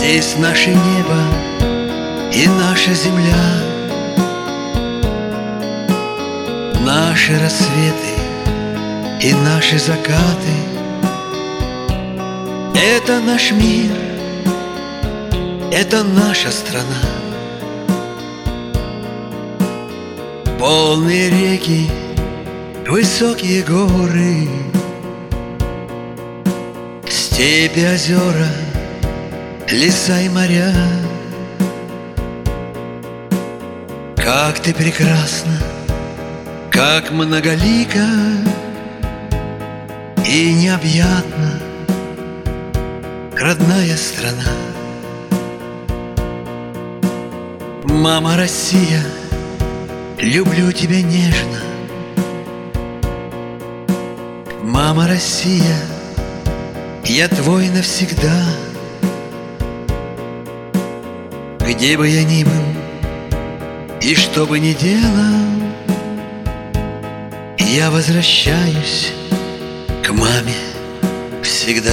Здесь наше небо и наша земля, наши рассветы и наши закаты. Это наш мир, это наша страна. Полные реки, высокие горы, степи, озера, леса и моря. Как ты прекрасна, как многолика и необъятна родная страна. Мама Россия, люблю тебя нежно. Мама Россия, я твой навсегда. Где бы я ни был и что бы ни делал, я возвращаюсь к маме всегда.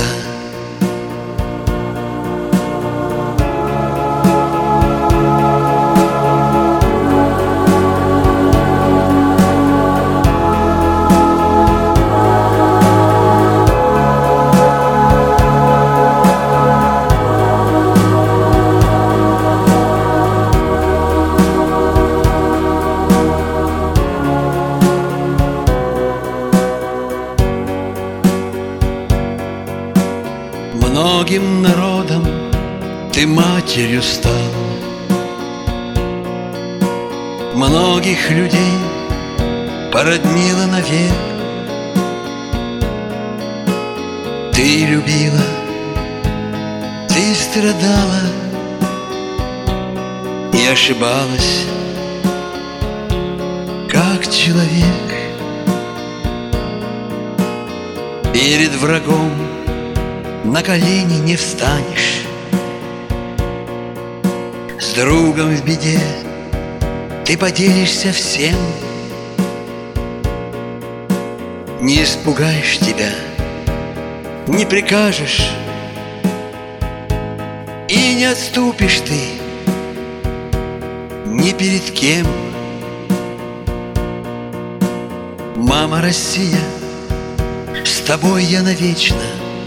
Многим народам ты матерью стал, многих людей породнила навек. Ты любила, ты страдала и ошибалась, как человек. Перед врагом на колени не встанешь, с другом в беде ты поделишься всем. Не испугаешь тебя, не прикажешь, и не отступишь ты ни перед кем. Мама Россия, с тобой я навечно.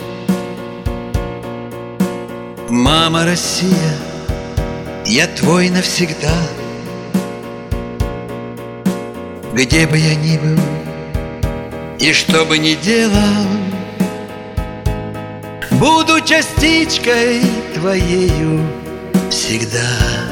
Мама Россия, я твой навсегда. Где бы я ни был и что бы ни делал, буду частичкой твоею всегда.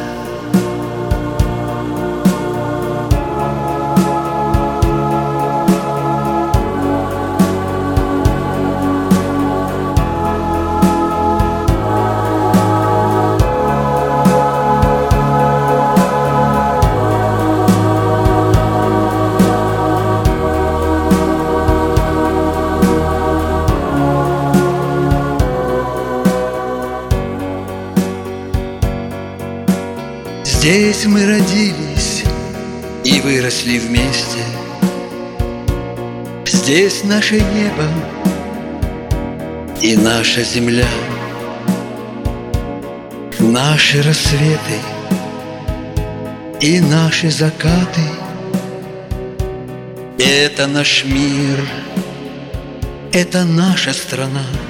Здесь мы родились и выросли вместе. Здесь наше небо и наша земля, наши рассветы и наши закаты. Это наш мир, это наша страна.